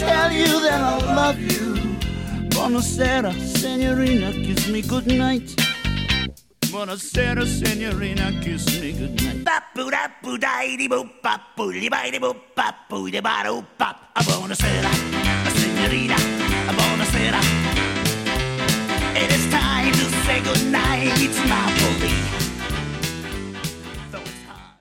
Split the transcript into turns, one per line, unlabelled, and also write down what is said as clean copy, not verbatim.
tell you that I love you. Buonasera, signorina, kiss me goodnight. Buonasera, signorina, kiss me goodnight. Buonasera, signorina, buonasera. It is time to say goodnight. It's my